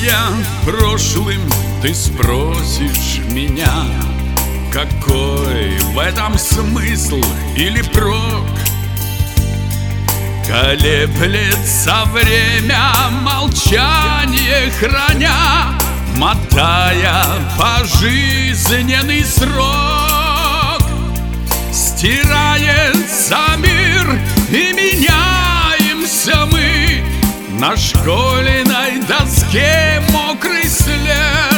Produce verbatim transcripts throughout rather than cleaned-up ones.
я прошлым, ты спросишь меня, какой в этом смысл или прок? Колеблется время, молчание храня, мотая пожизненный срок. Стирается мир и меняемся мы, на школьной доске мокрый след,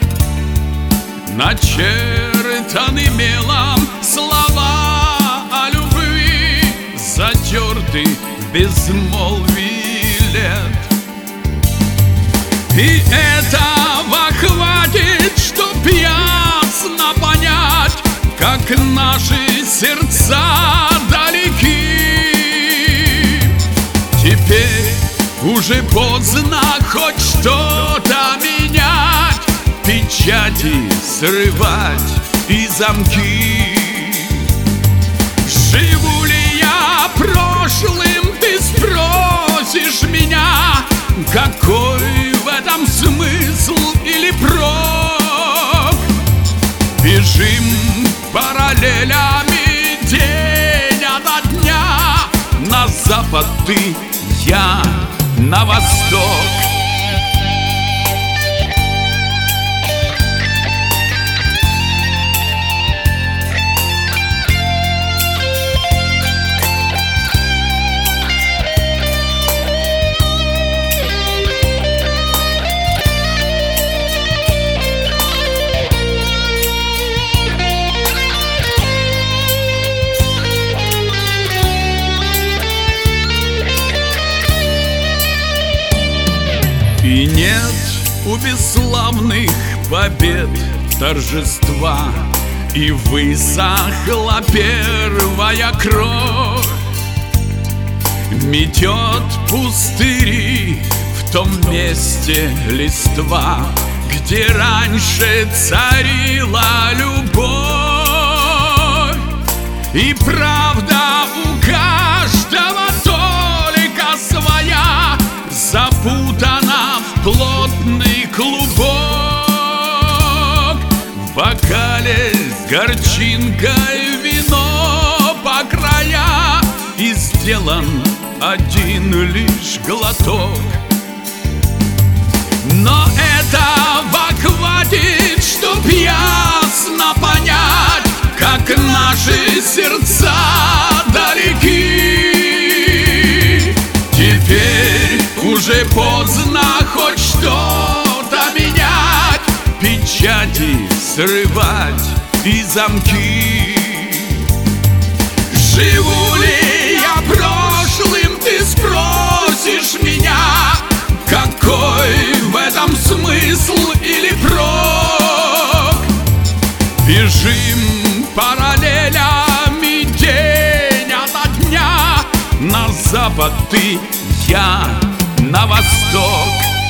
начертаны мелом слова о любви, затерты в безмолвии лет. И этого хватит, чтоб ясно понять, как наши сердца далеки. Теперь уже поздно хоть что-то менять, печати срывать и замки. Живу ли я прошлым, ты спросишь меня, какой в этом смысл или прок? Бежим параллелями день ото дня, на запад ты, я на восток. И нет у бесславных побед торжества, и высохла первая кровь. Метет пустыри в том месте листва, где раньше царила любовь. И правда у каждого только своя, запутана в плотный клубок. В бокале с горчинкой вино по края, и сделан один лишь глоток. Но этого хватит, чтоб ясно понять, как наши сердца далеки. Теперь уже поздно хоть что-то менять, печати срывать и замки. Живу ли я прошлым, ты спросишь меня, какой в этом смысл или прок? Бежим параллелями день ото дня, на запад ты, я на восток.